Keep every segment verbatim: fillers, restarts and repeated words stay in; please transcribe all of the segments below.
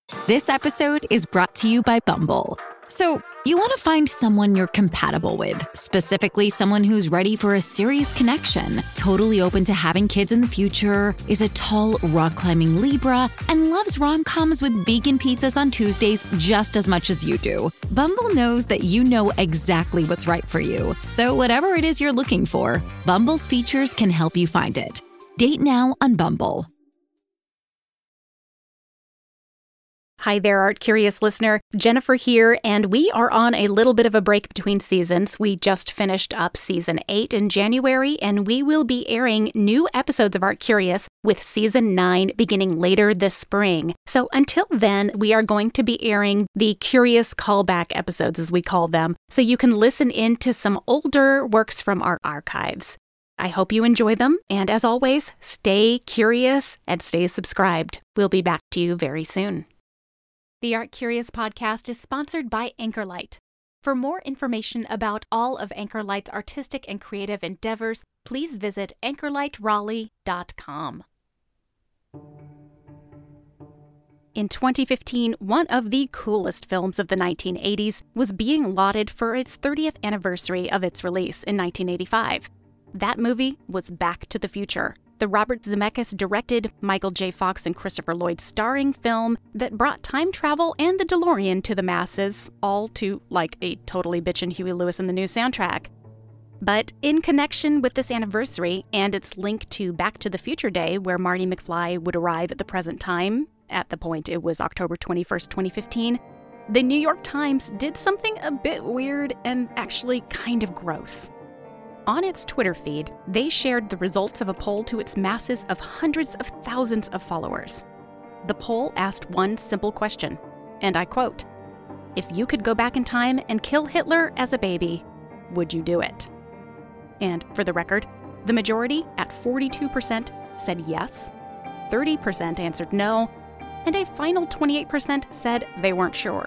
This episode is brought to you by Bumble. So, you want to find someone you're compatible with, specifically someone who's ready for a serious connection, totally open to having kids in the future, is a tall, rock-climbing Libra, and loves rom-coms with vegan pizzas on Tuesdays just as much as you do. Bumble knows that you know exactly what's right for you. So whatever it is you're looking for, Bumble's features can help you find it. Date now on Bumble. Hi there, Art Curious listener. Jennifer here, and we are on a little bit of a break between seasons. We just finished up season eight in January, and we will be airing new episodes of Art Curious with season nine beginning later this spring. So until then, we are going to be airing the Curious callback episodes, as we call them, so you can listen in to some older works from our archives. I hope you enjoy them, and as always, stay curious and stay subscribed. We'll be back to you very soon. The Art Curious podcast is sponsored by Anchorlight. For more information about all of Anchorlight's artistic and creative endeavors, please visit anchorlight raleigh dot com. In twenty fifteen, one of the coolest films of the nineteen eighties was being lauded for its thirtieth anniversary of its release in nineteen eighty-five. That movie was Back to the Future, the Robert Zemeckis directed, Michael J. Fox and Christopher Lloyd starring film that brought time travel and the DeLorean to the masses, all to, like, a totally bitchin' Huey Lewis in the News soundtrack. But in connection with this anniversary and its link to Back to the Future Day, where Marty McFly would arrive at the present time, at the point it was October twenty-first, twenty fifteen, the New York Times did something a bit weird and actually kind of gross. On its Twitter feed, they shared the results of a poll to its masses of hundreds of thousands of followers. The poll asked one simple question, and I quote, "If you could go back in time and kill Hitler as a baby, would you do it?" And for the record, the majority, at forty-two percent, said yes, thirty percent answered no, and a final twenty-eight percent said they weren't sure.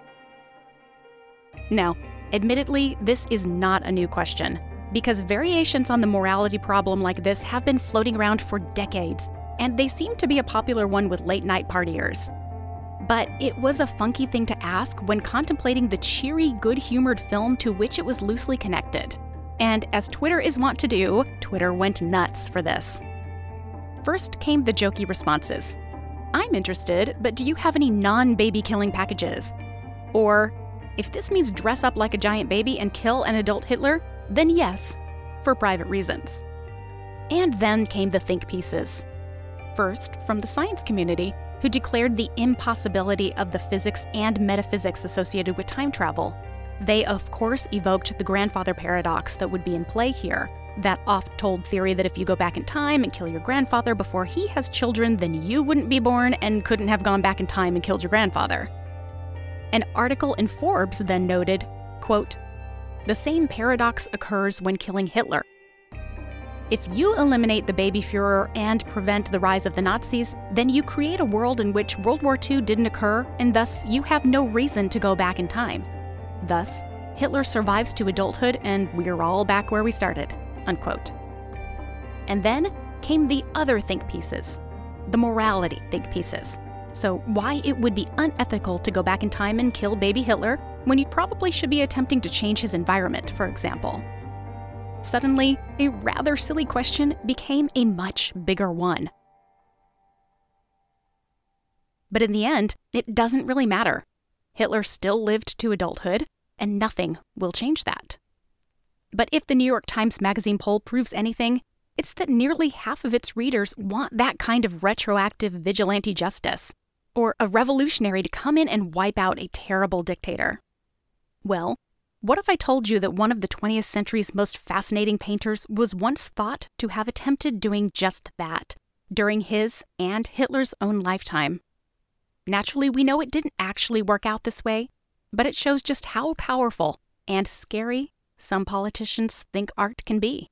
Now, admittedly, this is not a new question, because variations on the morality problem like this have been floating around for decades, and they seem to be a popular one with late-night partiers. But it was a funky thing to ask when contemplating the cheery, good-humored film to which it was loosely connected. And as Twitter is wont to do, Twitter went nuts for this. First came the jokey responses. "I'm interested, but do you have any non-baby-killing packages?" Or, "If this means dress up like a giant baby and kill an adult Hitler, then yes, for private reasons." And then came the think pieces. First, from the science community, who declared the impossibility of the physics and metaphysics associated with time travel. They, of course, evoked the grandfather paradox that would be in play here, that oft-told theory that if you go back in time and kill your grandfather before he has children, then you wouldn't be born and couldn't have gone back in time and killed your grandfather. An article in Forbes then noted, quote, "The same paradox occurs when killing Hitler. If you eliminate the baby Führer and prevent the rise of the Nazis, then you create a world in which World War Two didn't occur, and thus you have no reason to go back in time. Thus, Hitler survives to adulthood and we're all back where we started." Unquote. And then came the other think pieces, the morality think pieces. So why it would be unethical to go back in time and kill baby Hitler when you probably should be attempting to change his environment, for example. Suddenly, a rather silly question became a much bigger one. But in the end, it doesn't really matter. Hitler still lived to adulthood, and nothing will change that. But if the New York Times Magazine poll proves anything, it's that nearly half of its readers want that kind of retroactive vigilante justice, or a revolutionary to come in and wipe out a terrible dictator. Well, what if I told you that one of the twentieth century's most fascinating painters was once thought to have attempted doing just that during his and Hitler's own lifetime? Naturally, we know it didn't actually work out this way, but it shows just how powerful and scary some politicians think art can be.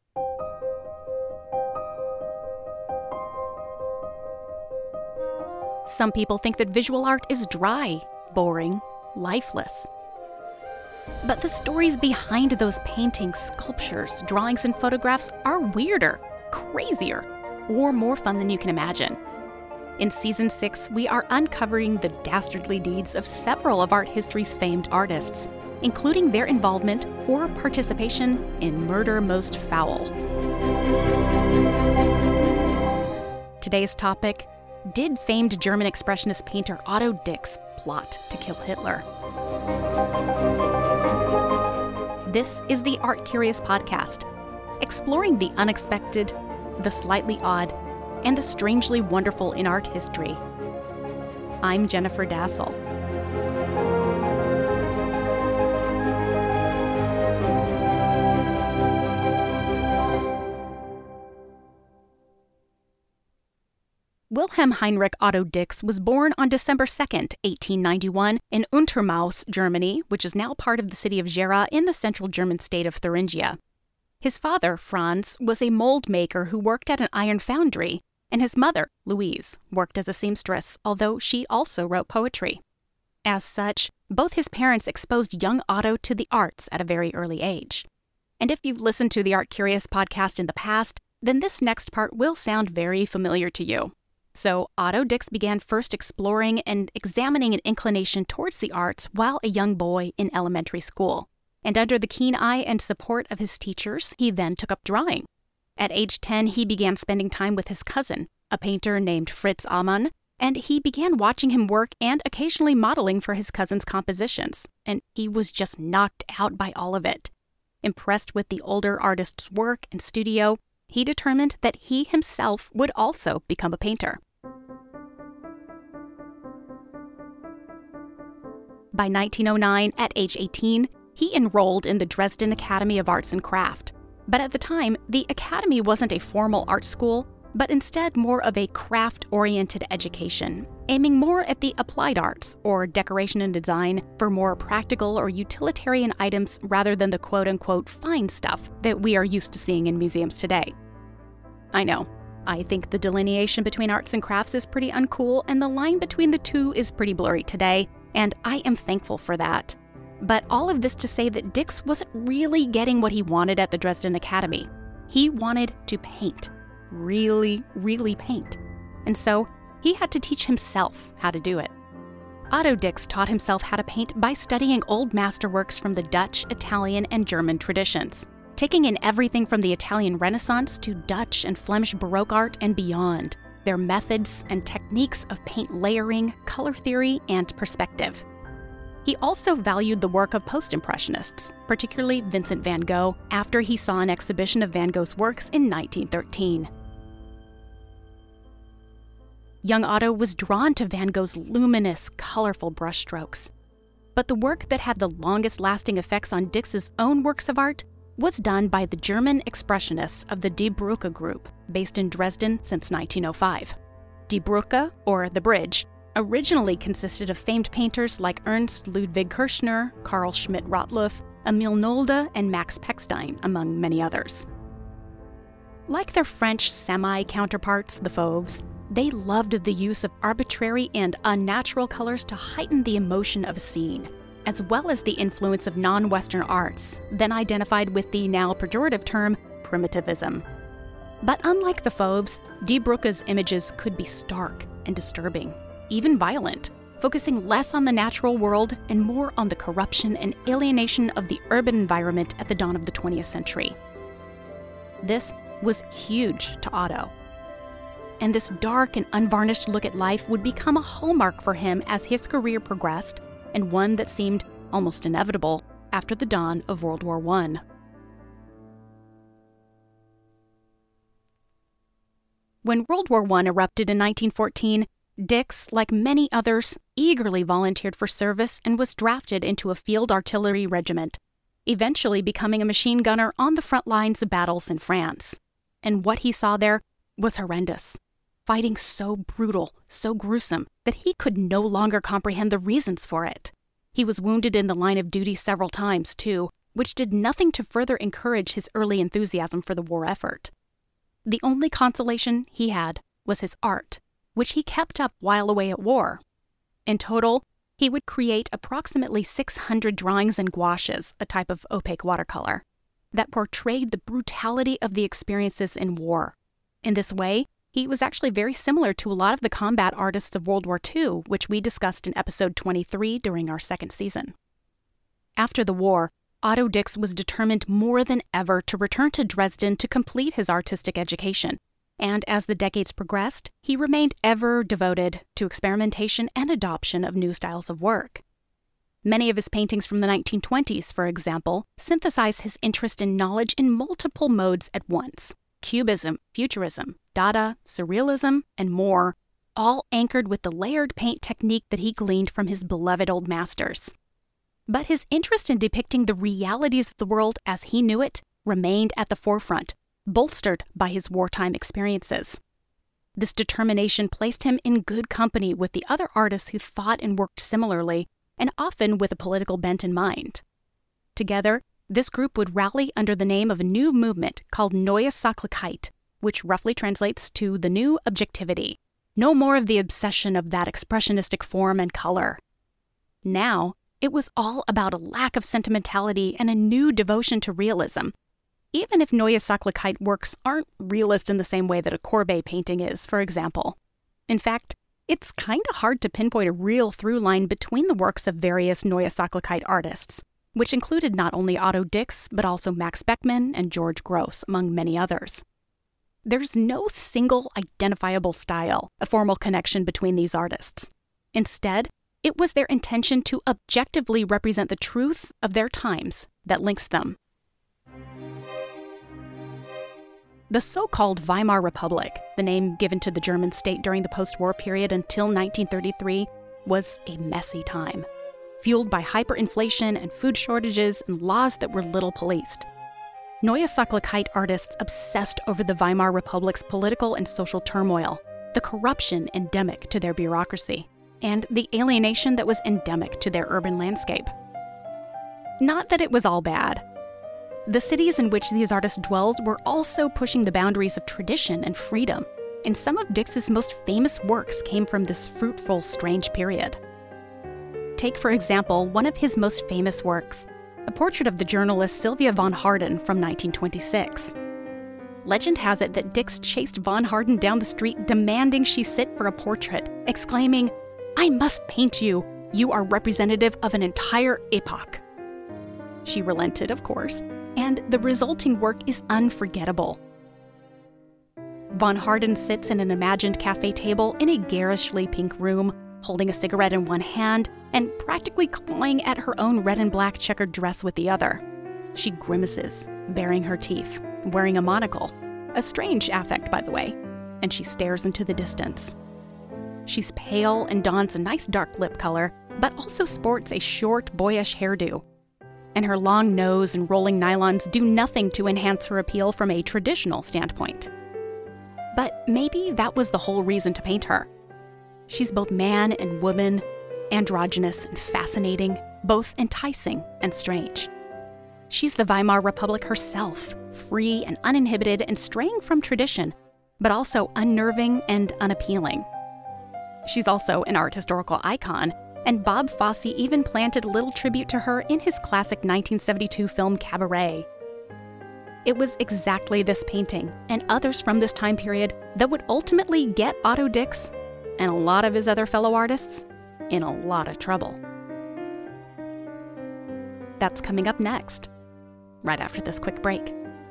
Some people think that visual art is dry, boring, lifeless. But the stories behind those paintings, sculptures, drawings, and photographs are weirder, crazier, or more fun than you can imagine. In Season six, we are uncovering the dastardly deeds of several of art history's famed artists, including their involvement or participation in Murder Most Foul. Today's topic: did famed German expressionist painter Otto Dix plot to kill Hitler? This is the Art Curious Podcast, exploring the unexpected, the slightly odd, and the strangely wonderful in art history. I'm Jennifer Dassel. Wilhelm Heinrich Otto Dix was born on December second, eighteen ninety-one, in Untermaus, Germany, which is now part of the city of Gera in the central German state of Thuringia. His father, Franz, was a mold maker who worked at an iron foundry, and his mother, Louise, worked as a seamstress, although she also wrote poetry. As such, both his parents exposed young Otto to the arts at a very early age. And if you've listened to the Art Curious podcast in the past, then this next part will sound very familiar to you. So Otto Dix began first exploring and examining an inclination towards the arts while a young boy in elementary school. And under the keen eye and support of his teachers, he then took up drawing. At age ten, he began spending time with his cousin, a painter named Fritz Amann, and he began watching him work and occasionally modeling for his cousin's compositions, and he was just knocked out by all of it. Impressed with the older artist's work and studio, he determined that he himself would also become a painter. By nineteen oh nine, at age eighteen, he enrolled in the Dresden Academy of Arts and Craft. But at the time, the academy wasn't a formal art school, but instead more of a craft-oriented education, aiming more at the applied arts, or decoration and design, for more practical or utilitarian items rather than the quote-unquote fine stuff that we are used to seeing in museums today. I know, I think the delineation between arts and crafts is pretty uncool, and the line between the two is pretty blurry today, and I am thankful for that. But all of this to say that Dix wasn't really getting what he wanted at the Dresden Academy. He wanted to paint. Really, really paint. And so, he had to teach himself how to do it. Otto Dix taught himself how to paint by studying old masterworks from the Dutch, Italian, and German traditions, taking in everything from the Italian Renaissance to Dutch and Flemish Baroque art and beyond, their methods and techniques of paint layering, color theory, and perspective. He also valued the work of post-impressionists, particularly Vincent van Gogh, after he saw an exhibition of Van Gogh's works in nineteen thirteen. Young Otto was drawn to Van Gogh's luminous, colorful brushstrokes. But the work that had the longest-lasting effects on Dix's own works of art was done by the German expressionists of the Die Brücke group, based in Dresden since nineteen oh five. Die Brücke, or the Bridge, originally consisted of famed painters like Ernst Ludwig Kirchner, Carl Schmidt-Rottluff, Emil Nolde, and Max Pechstein, among many others. Like their French semi-counterparts, the Fauves, they loved the use of arbitrary and unnatural colors to heighten the emotion of a scene, as well as the influence of non-Western arts, then identified with the now pejorative term primitivism. But unlike the Fauves, Die Brücke's images could be stark and disturbing, even violent, focusing less on the natural world and more on the corruption and alienation of the urban environment at the dawn of the twentieth century. This was huge to Otto. And this dark and unvarnished look at life would become a hallmark for him as his career progressed, and one that seemed almost inevitable after the dawn of World War One. When World War One erupted in nineteen fourteen, Dix, like many others, eagerly volunteered for service and was drafted into a field artillery regiment, eventually becoming a machine gunner on the front lines of battles in France. And what he saw there was horrendous. Fighting so brutal, so gruesome, that he could no longer comprehend the reasons for it. He was wounded in the line of duty several times, too, which did nothing to further encourage his early enthusiasm for the war effort. The only consolation he had was his art, which he kept up while away at war. In total, he would create approximately six hundred drawings and gouaches, a type of opaque watercolor, that portrayed the brutality of the experiences in war. In this way, He was actually very similar to a lot of the combat artists of World War Two, which we discussed in episode twenty-three during our second season. After the war, Otto Dix was determined more than ever to return to Dresden to complete his artistic education, and as the decades progressed, he remained ever devoted to experimentation and adoption of new styles of work. Many of his paintings from the nineteen twenties, for example, synthesize his interest in knowledge in multiple modes at once: Cubism, Futurism, Dada, Surrealism, and more, all anchored with the layered paint technique that he gleaned from his beloved old masters. But his interest in depicting the realities of the world as he knew it remained at the forefront, bolstered by his wartime experiences. This determination placed him in good company with the other artists who thought and worked similarly, and often with a political bent in mind. Together, this group would rally under the name of a new movement called Neue Sachlichkeit, which roughly translates to the new objectivity. No more of the obsession of that expressionistic form and color. Now, it was all about a lack of sentimentality and a new devotion to realism, even if Neue Sachlichkeit works aren't realist in the same way that a Courbet painting is, for example. In fact, it's kind of hard to pinpoint a real through line between the works of various Neue Sachlichkeit artists, which included not only Otto Dix, but also Max Beckmann and George Grosz, among many others. There's no single identifiable style, a formal connection between these artists. Instead, it was their intention to objectively represent the truth of their times that links them. The so-called Weimar Republic, the name given to the German state during the post-war period until nineteen thirty-three, was a messy time, fueled by hyperinflation and food shortages and laws that were little policed. Neue Sachlichkeit artists obsessed over the Weimar Republic's political and social turmoil, the corruption endemic to their bureaucracy, and the alienation that was endemic to their urban landscape. Not that it was all bad. The cities in which these artists dwelled were also pushing the boundaries of tradition and freedom, and some of Dix's most famous works came from this fruitful, strange period. Take, for example, one of his most famous works, a portrait of the journalist Sylvia von Harden from nineteen twenty-six. Legend has it that Dix chased von Harden down the street demanding she sit for a portrait, exclaiming, "I must paint you. You are representative of an entire epoch." She relented, of course, and the resulting work is unforgettable. Von Harden sits at an imagined cafe table in a garishly pink room, holding a cigarette in one hand and practically clawing at her own red and black checkered dress with the other. She grimaces, baring her teeth, wearing a monocle, a strange affect, by the way, and she stares into the distance. She's pale and dons a nice dark lip color, but also sports a short, boyish hairdo. And her long nose and rolling nylons do nothing to enhance her appeal from a traditional standpoint. But maybe that was the whole reason to paint her. She's both man and woman, androgynous and fascinating, both enticing and strange. She's the Weimar Republic herself, free and uninhibited and straying from tradition, but also unnerving and unappealing. She's also an art historical icon, and Bob Fosse even planted a little tribute to her in his classic nineteen seventy-two film Cabaret. It was exactly this painting, and others from this time period, that would ultimately get Otto Dix, and a lot of his other fellow artists, in a lot of trouble. That's coming up next, right after this quick break.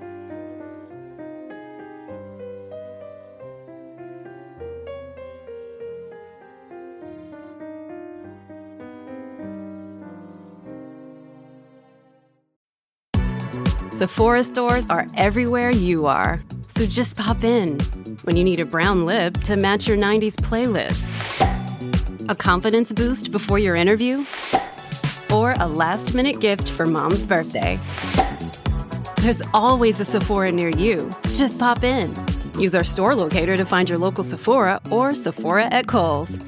Sephora stores are everywhere you are. So just pop in when you need a brown lip to match your nineties playlist. A confidence boost before your interview? Or a last-minute gift for mom's birthday. There's always a Sephora near you. Just pop in. Use our store locator to find your local Sephora or Sephora at Kohl's.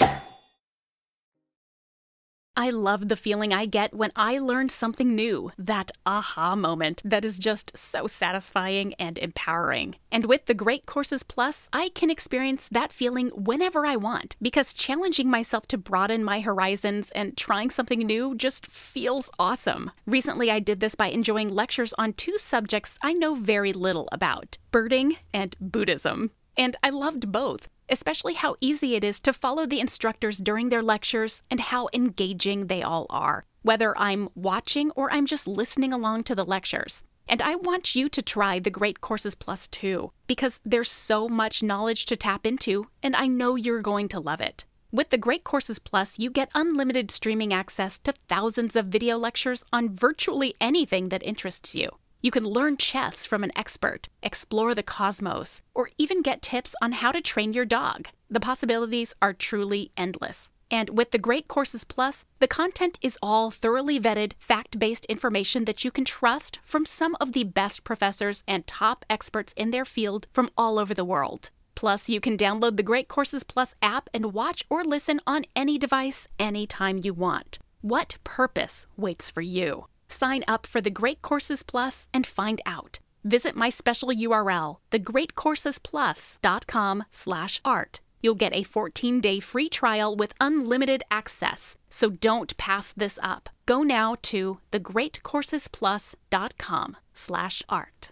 I love the feeling I get when I learn something new, that aha moment that is just so satisfying and empowering. And with the Great Courses Plus, I can experience that feeling whenever I want, because challenging myself to broaden my horizons and trying something new just feels awesome. Recently, I did this by enjoying lectures on two subjects I know very little about: birding and Buddhism. And I loved both, especially how easy it is to follow the instructors during their lectures and how engaging they all are, whether I'm watching or I'm just listening along to the lectures. And I want you to try the Great Courses Plus too, because there's so much knowledge to tap into, and I know you're going to love it. With the Great Courses Plus, you get unlimited streaming access to thousands of video lectures on virtually anything that interests you. You can learn chess from an expert, explore the cosmos, or even get tips on how to train your dog. The possibilities are truly endless. And with the Great Courses Plus, the content is all thoroughly vetted, fact-based information that you can trust from some of the best professors and top experts in their field from all over the world. Plus, you can download the Great Courses Plus app and watch or listen on any device anytime you want. What purpose waits for you? Sign up for the Great Courses Plus and find out. Visit my special U R L, the great courses plus dot com slash art. You'll get a fourteen-day free trial with unlimited access, so don't pass this up. Go now to the great courses plus dot com slash art.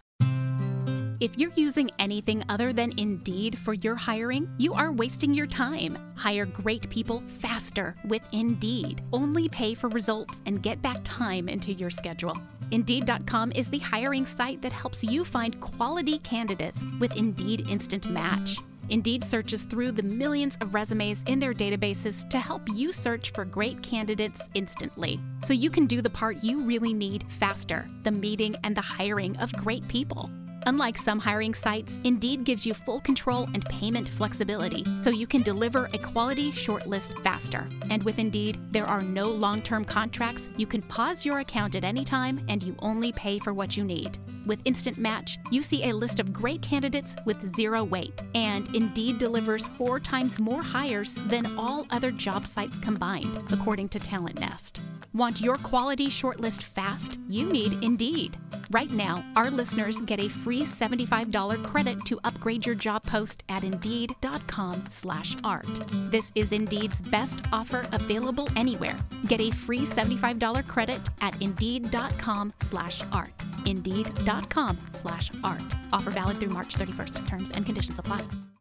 If you're using anything other than Indeed for your hiring, you are wasting your time. Hire great people faster with Indeed. Only pay for results and get back time into your schedule. Indeed dot com is the hiring site that helps you find quality candidates with Indeed Instant Match. Indeed searches through the millions of resumes in their databases to help you search for great candidates instantly, so you can do the part you really need faster, the meeting and the hiring of great people. Unlike some hiring sites, Indeed gives you full control and payment flexibility, so you can deliver a quality shortlist faster. And with Indeed, there are no long-term contracts. You can pause your account at any time, and you only pay for what you need. With Instant Match, you see a list of great candidates with zero wait, and Indeed delivers four times more hires than all other job sites combined, according to Talent Nest. Want your quality shortlist fast? You need Indeed. Right now, our listeners get a free seventy-five dollars credit to upgrade your job post at Indeed dot com slash art. This is Indeed's best offer available anywhere. Get a free seventy-five dollars credit at Indeed dot com slash art. Indeed dot com slash art. Offer valid through March thirty-first. Terms and conditions apply.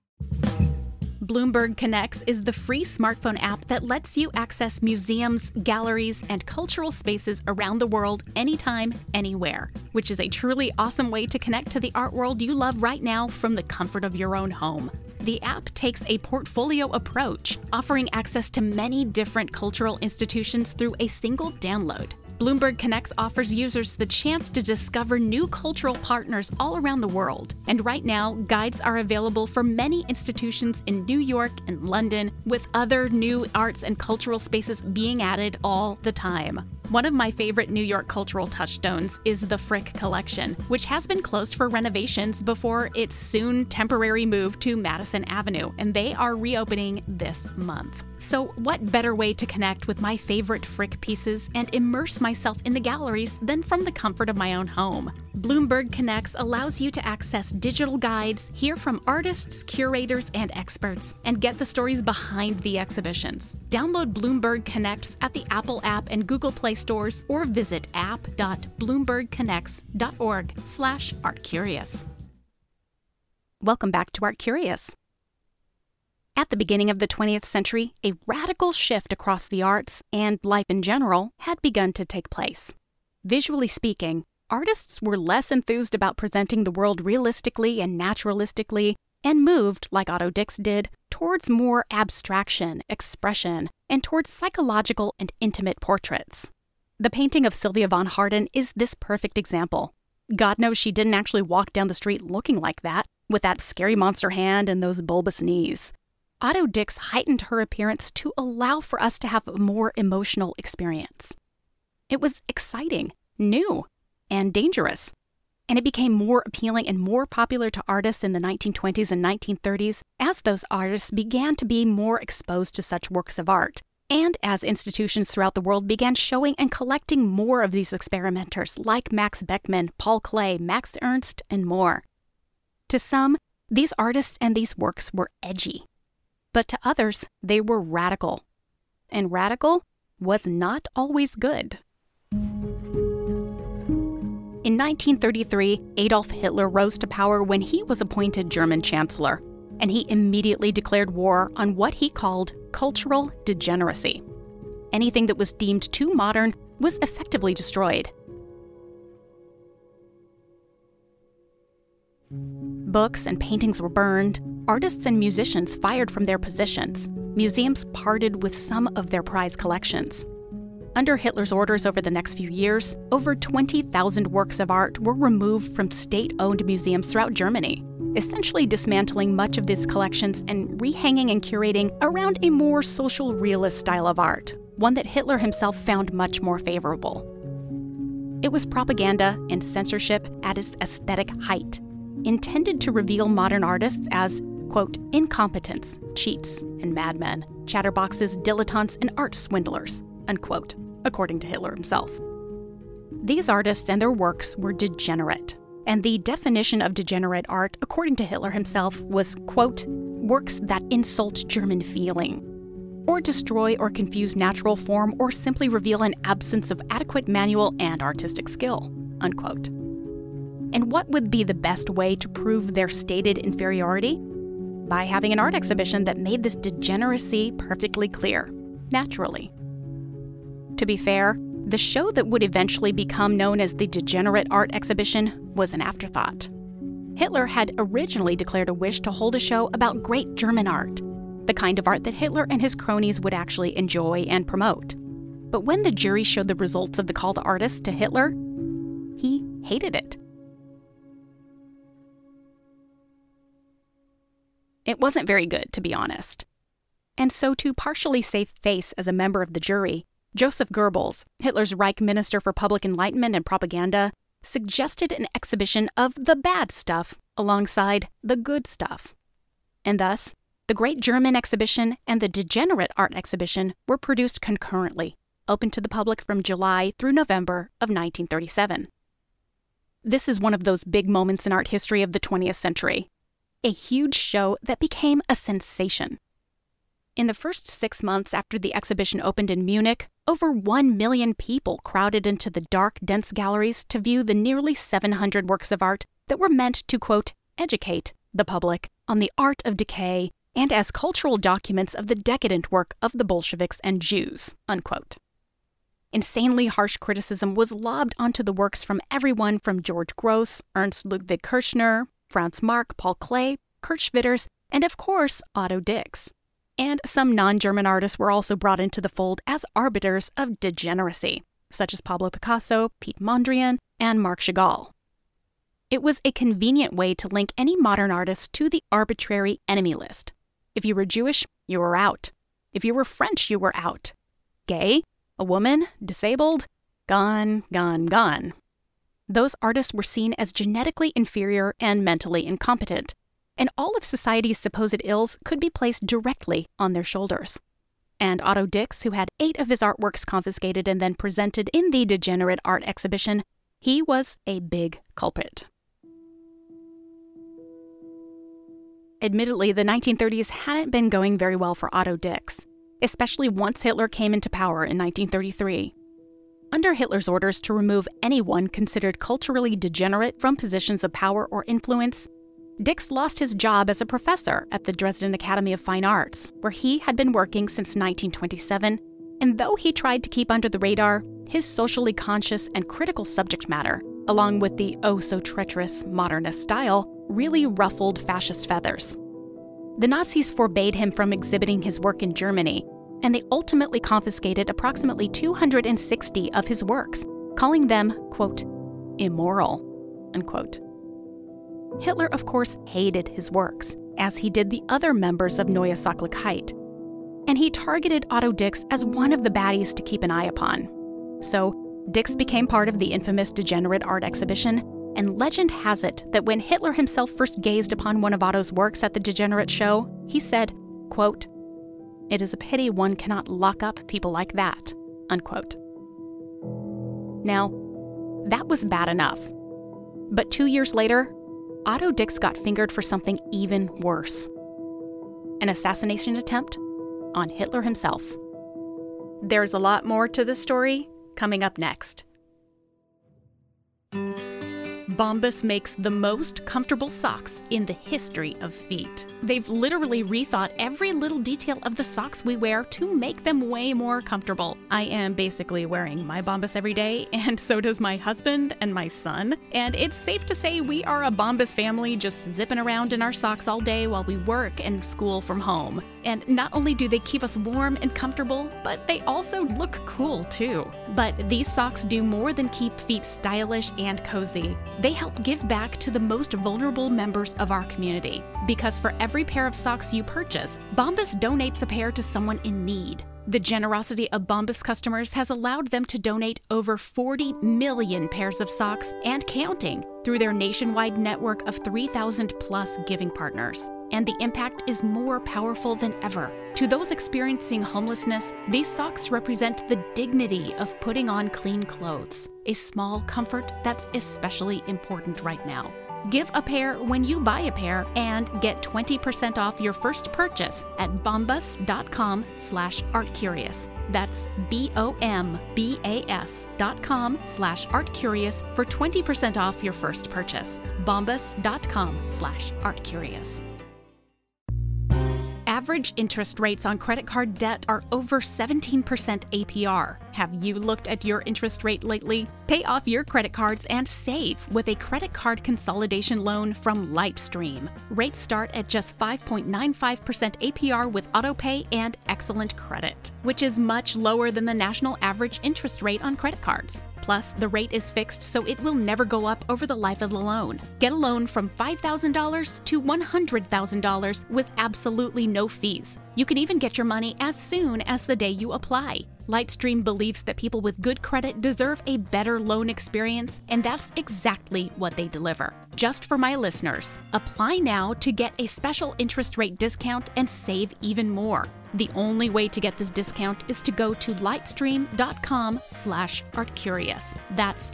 Bloomberg Connects is the free smartphone app that lets you access museums, galleries, and cultural spaces around the world anytime, anywhere, which is a truly awesome way to connect to the art world you love right now from the comfort of your own home. The app takes a portfolio approach, offering access to many different cultural institutions through a single download. Bloomberg Connects offers users the chance to discover new cultural partners all around the world. And right now, guides are available for many institutions in New York and London, with other new arts and cultural spaces being added all the time. One of my favorite New York cultural touchstones is the Frick Collection, which has been closed for renovations before its soon temporary move to Madison Avenue, and they are reopening this month. So what better way to connect with my favorite Frick pieces and immerse myself in the galleries than from the comfort of my own home? Bloomberg Connects allows you to access digital guides, hear from artists, curators, and experts, and get the stories behind the exhibitions. Download Bloomberg Connects at the Apple app and Google Play stores, or visit app dot bloomberg connects dot org slash art curious. Welcome back to Art Curious. At the beginning of the twentieth century, a radical shift across the arts and life in general had begun to take place. Visually speaking, artists were less enthused about presenting the world realistically and naturalistically, and moved, like Otto Dix did, towards more abstraction, expression, and towards psychological and intimate portraits. The painting of Sylvia von Harden is this perfect example. God knows she didn't actually walk down the street looking like that, with that scary monster hand and those bulbous knees. Otto Dix heightened her appearance to allow for us to have a more emotional experience. It was exciting, new, and dangerous, and it became more appealing and more popular to artists in the nineteen twenties and nineteen thirties as those artists began to be more exposed to such works of art, and as institutions throughout the world began showing and collecting more of these experimenters like Max Beckmann, Paul Klee, Max Ernst, and more. To some, these artists and these works were edgy, but to others, they were radical. And radical was not always good. In nineteen thirty-three, Adolf Hitler rose to power when he was appointed German Chancellor. and he immediately declared war on what he called cultural degeneracy. Anything that was deemed too modern was effectively destroyed. Books and paintings were burned, artists and musicians fired from their positions, museums parted with some of their prize collections. Under Hitler's orders over the next few years, over twenty thousand works of art were removed from state-owned museums throughout Germany, essentially dismantling much of these collections and rehanging and curating around a more social realist style of art, one that Hitler himself found much more favorable. It was propaganda and censorship at its aesthetic height, intended to reveal modern artists as, quote, incompetents, cheats, and madmen, chatterboxes, dilettantes, and art swindlers, unquote, according to Hitler himself. These artists and their works were degenerate, and the definition of degenerate art, according to Hitler himself, was, quote, works that insult German feeling, or destroy or confuse natural form, or simply reveal an absence of adequate manual and artistic skill, unquote. And what would be the best way to prove their stated inferiority? By having an art exhibition that made this degeneracy perfectly clear, naturally. To be fair, the show that would eventually become known as the Degenerate Art Exhibition was an afterthought. Hitler had originally declared a wish to hold a show about great German art, the kind of art that Hitler and his cronies would actually enjoy and promote. But when the jury showed the results of the call to artists to Hitler, he hated it. It wasn't very good, to be honest. And so to partially save face as a member of the jury, Joseph Goebbels, Hitler's Reich Minister for Public Enlightenment and Propaganda, suggested an exhibition of the bad stuff alongside the good stuff. And thus, the Great German Exhibition and the Degenerate Art Exhibition were produced concurrently, open to the public from July through November of nineteen thirty-seven. This is one of those big moments in art history of the twentieth century. A huge show that became a sensation. In the first six months after the exhibition opened in Munich, over one million people crowded into the dark, dense galleries to view the nearly seven hundred works of art that were meant to, quote, educate the public on the art of decay and as cultural documents of the decadent work of the Bolsheviks and Jews, unquote. Insanely harsh criticism was lobbed onto the works from everyone from George Gross, Ernst Ludwig Kirchner, Franz Marc, Paul Klee, Kurt Schwitters, and of course, Otto Dix. And some non-German artists were also brought into the fold as arbiters of degeneracy, such as Pablo Picasso, Piet Mondrian, and Marc Chagall. It was a convenient way to link any modern artist to the arbitrary enemy list. If you were Jewish, you were out. If you were French, you were out. Gay, a woman, disabled, gone, gone, gone. Those artists were seen as genetically inferior and mentally incompetent, and all of society's supposed ills could be placed directly on their shoulders. And Otto Dix, who had eight of his artworks confiscated and then presented in the Degenerate Art Exhibition, he was a big culprit. Admittedly, the nineteen thirties hadn't been going very well for Otto Dix, especially once Hitler came into power in nineteen thirty-three. Under Hitler's orders to remove anyone considered culturally degenerate from positions of power or influence, Dix lost his job as a professor at the Dresden Academy of Fine Arts, where he had been working since nineteen twenty-seven, and though he tried to keep under the radar, his socially conscious and critical subject matter, along with the oh-so-treacherous modernist style, really ruffled fascist feathers. The Nazis forbade him from exhibiting his work in Germany, and they ultimately confiscated approximately two hundred sixty of his works, calling them, quote, immoral, unquote. Hitler, of course, hated his works, as he did the other members of Neue Sachlichkeit, and he targeted Otto Dix as one of the baddies to keep an eye upon. So, Dix became part of the infamous Degenerate Art Exhibition, and legend has it that when Hitler himself first gazed upon one of Otto's works at the Degenerate show, he said, quote, "It is a pity one cannot lock up people like that," unquote. Now, that was bad enough. But two years later, Otto Dix got fingered for something even worse. An assassination attempt on Hitler himself. There's a lot more to this story coming up next. Bombas makes the most comfortable socks in the history of feet. They've literally rethought every little detail of the socks we wear to make them way more comfortable. I am basically wearing my Bombas every day, and so does my husband and my son. And it's safe to say we are a Bombas family, just zipping around in our socks all day while we work and school from home. And not only do they keep us warm and comfortable, but they also look cool too. But these socks do more than keep feet stylish and cozy. They help give back to the most vulnerable members of our community. Because for every pair of socks you purchase, Bombas donates a pair to someone in need. The generosity of Bombas customers has allowed them to donate over forty million pairs of socks and counting through their nationwide network of three thousand plus giving partners. And the impact is more powerful than ever. To those experiencing homelessness, these socks represent the dignity of putting on clean clothes, a small comfort that's especially important right now. Give a pair when you buy a pair and get twenty percent off your first purchase at bombas.com slash artcurious. That's B-O-M-B-A-S dot com slash artcurious for twenty percent off your first purchase. Bombas.com slash artcurious. Average interest rates on credit card debt are over seventeen percent A P R. Have you looked at your interest rate lately? Pay off your credit cards and save with a credit card consolidation loan from Lightstream. Rates start at just five point nine five percent A P R with autopay and excellent credit, which is much lower than the national average interest rate on credit cards. Plus, the rate is fixed so it will never go up over the life of the loan. Get a loan from five thousand dollars to one hundred thousand dollars with absolutely no fees. You can even get your money as soon as the day you apply. Lightstream believes that people with good credit deserve a better loan experience, and that's exactly what they deliver. Just for my listeners, apply now to get a special interest rate discount and save even more. The only way to get this discount is to go to lightstream.com slash artcurious. That's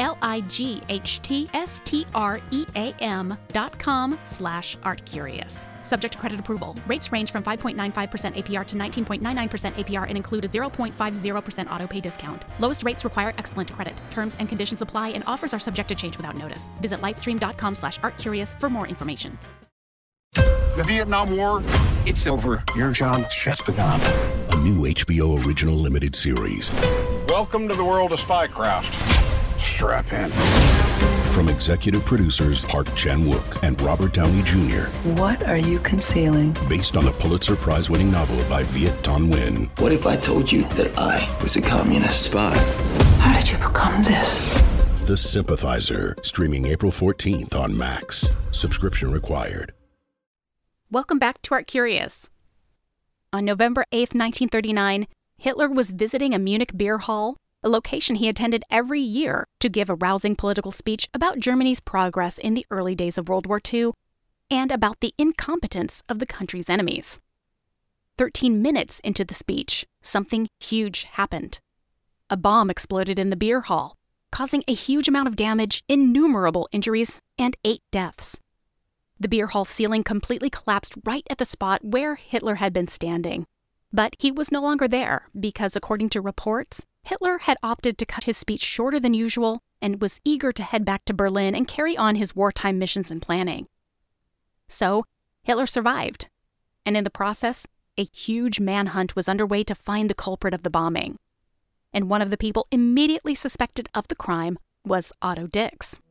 L-I-G-H-T-S-T-R-E-A-M dot com slash artcurious. Subject to credit approval. Rates range from five point nine five percent A P R to nineteen point nine nine percent A P R and include a zero point five zero percent autopay discount. Lowest rates require excellent credit. Terms and conditions apply and offers are subject to change without notice. Visit lightstream.com slash artcurious for more information. The Vietnam War, it's over. Your job's just begun. A new H B O original limited series. Welcome to the world of Spycraft. Strap in. From executive producers Park Chan-wook and Robert Downey Junior What are you concealing? Based on the Pulitzer Prize-winning novel by Viet Thanh Nguyen. What if I told you that I was a communist spy? How did you become this? The Sympathizer, streaming April fourteenth on Max. Subscription required. Welcome back to Art Curious. On November eighth, nineteen thirty-nine, Hitler was visiting a Munich beer hall, a location he attended every year to give a rousing political speech about Germany's progress in the early days of World War Two and about the incompetence of the country's enemies. Thirteen minutes into the speech, something huge happened. A bomb exploded in the beer hall, causing a huge amount of damage, innumerable injuries, and eight deaths. The beer hall ceiling completely collapsed right at the spot where Hitler had been standing. But he was no longer there because, according to reports, Hitler had opted to cut his speech shorter than usual and was eager to head back to Berlin and carry on his wartime missions and planning. So, Hitler survived, and in the process, a huge manhunt was underway to find the culprit of the bombing. And one of the people immediately suspected of the crime was Otto Dix.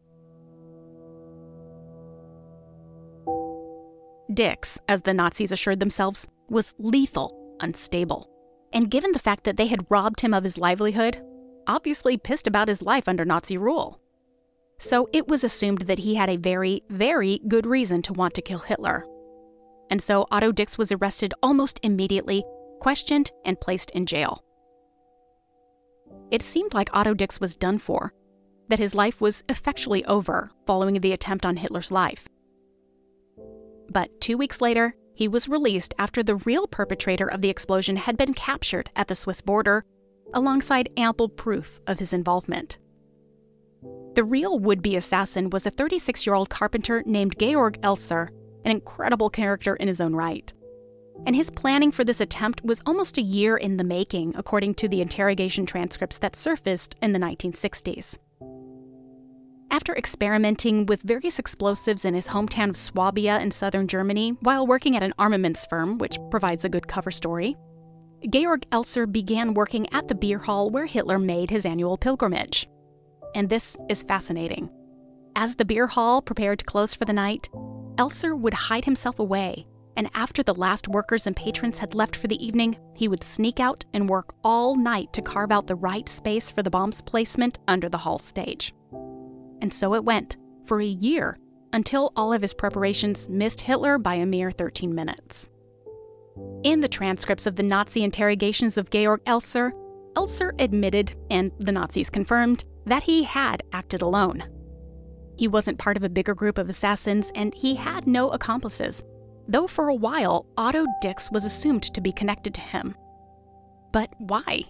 Dix, as the Nazis assured themselves, was lethal, unstable. And given the fact that they had robbed him of his livelihood, obviously pissed about his life under Nazi rule. So it was assumed that he had a very, very good reason to want to kill Hitler. And so Otto Dix was arrested almost immediately, questioned, and placed in jail. It seemed like Otto Dix was done for, that his life was effectually over following the attempt on Hitler's life. But two weeks later, he was released after the real perpetrator of the explosion had been captured at the Swiss border, alongside ample proof of his involvement. The real would-be assassin was a thirty-six-year-old carpenter named Georg Elser, an incredible character in his own right. And his planning for this attempt was almost a year in the making, according to the interrogation transcripts that surfaced in the nineteen sixties. After experimenting with various explosives in his hometown of Swabia in southern Germany while working at an armaments firm, which provides a good cover story, Georg Elser began working at the beer hall where Hitler made his annual pilgrimage. And this is fascinating. As the beer hall prepared to close for the night, Elser would hide himself away, and after the last workers and patrons had left for the evening, he would sneak out and work all night to carve out the right space for the bomb's placement under the hall stage. And so it went, for a year, until all of his preparations missed Hitler by a mere thirteen minutes. In the transcripts of the Nazi interrogations of Georg Elser, Elser admitted, and the Nazis confirmed, that he had acted alone. He wasn't part of a bigger group of assassins, and he had no accomplices, though for a while, Otto Dix was assumed to be connected to him. But why?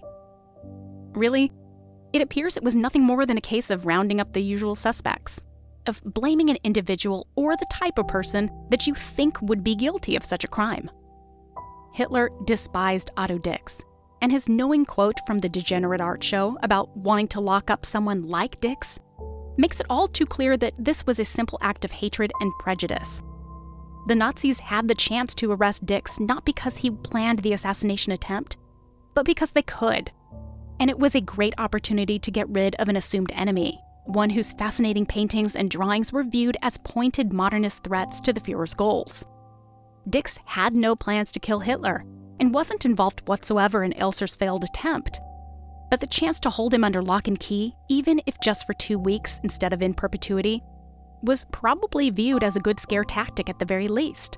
Really? It appears it was nothing more than a case of rounding up the usual suspects, of blaming an individual or the type of person that you think would be guilty of such a crime. Hitler despised Otto Dix, and his knowing quote from the Degenerate Art Show about wanting to lock up someone like Dix makes it all too clear that this was a simple act of hatred and prejudice. The Nazis had the chance to arrest Dix not because he planned the assassination attempt, but because they could. And it was a great opportunity to get rid of an assumed enemy, one whose fascinating paintings and drawings were viewed as pointed modernist threats to the Führer's goals. Dix had no plans to kill Hitler and wasn't involved whatsoever in Elser's failed attempt. But the chance to hold him under lock and key, even if just for two weeks instead of in perpetuity, was probably viewed as a good scare tactic at the very least.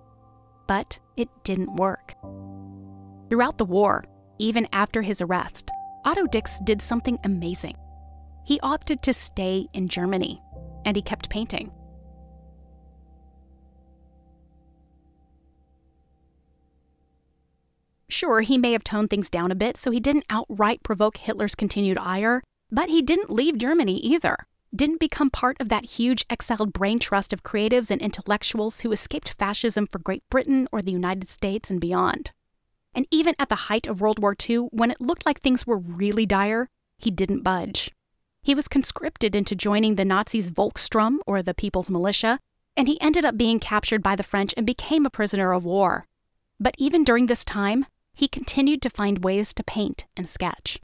But it didn't work. Throughout the war, even after his arrest, Otto Dix did something amazing. He opted to stay in Germany, and he kept painting. Sure, he may have toned things down a bit so he didn't outright provoke Hitler's continued ire, but he didn't leave Germany either. Didn't become part of that huge exiled brain trust of creatives and intellectuals who escaped fascism for Great Britain or the United States and beyond. And even at the height of World War Two, when it looked like things were really dire, he didn't budge. He was conscripted into joining the Nazis' Volkssturm, or the People's Militia, and he ended up being captured by the French and became a prisoner of war. But even during this time, he continued to find ways to paint and sketch.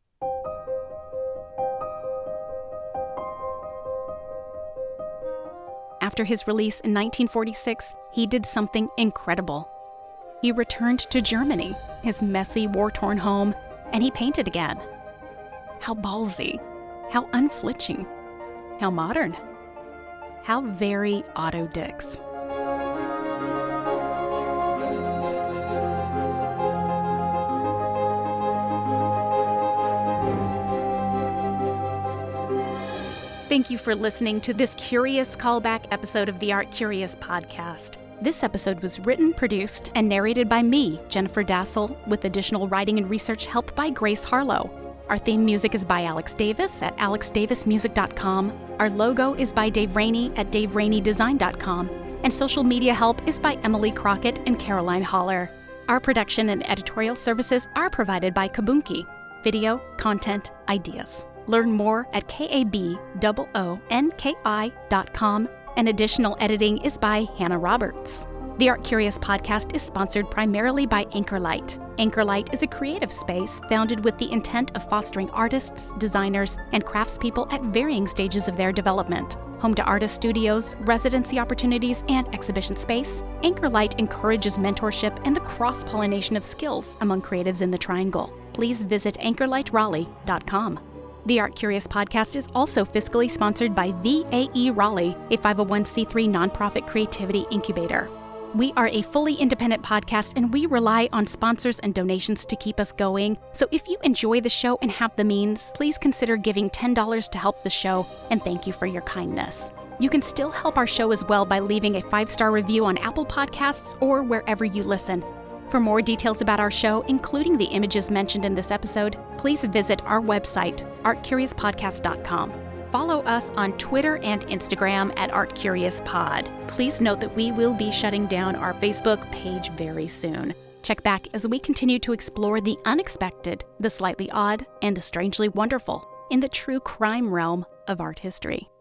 After his release in nineteen forty-six, he did something incredible. He returned to Germany, his messy, war-torn home, and he painted again. How ballsy, how unflinching, how modern, how very Otto Dix. Thank you for listening to this curious callback episode of the Art Curious podcast. This episode was written, produced, and narrated by me, Jennifer Dassel, with additional writing and research help by Grace Harlow. Our theme music is by Alex Davis at alex davis music dot com. Our logo is by Dave Rainey at dave rainey design dot com. And social media help is by Emily Crockett and Caroline Holler. Our production and editorial services are provided by Kabunki. Video, content, ideas. Learn more at kabonki dot com, and additional editing is by Hannah Roberts. The Art Curious podcast is sponsored primarily by Anchorlight. Anchorlight is a creative space founded with the intent of fostering artists, designers, and craftspeople at varying stages of their development. Home to artist studios, residency opportunities, and exhibition space, Anchorlight encourages mentorship and the cross-pollination of skills among creatives in the Triangle. Please visit anchorlight raleigh dot com. The Art Curious podcast is also fiscally sponsored by V A E Raleigh, a five oh one c three nonprofit creativity incubator. We are a fully independent podcast, and we rely on sponsors and donations to keep us going. So if you enjoy the show and have the means, please consider giving ten dollars to help the show, and thank you for your kindness. You can still help our show as well by leaving a five-star review on Apple Podcasts or wherever you listen. For more details about our show, including the images mentioned in this episode, please visit our website, art curious podcast dot com. Follow us on Twitter and Instagram at ArtCuriousPod. Please note that we will be shutting down our Facebook page very soon. Check back as we continue to explore the unexpected, the slightly odd, and the strangely wonderful in the true crime realm of art history.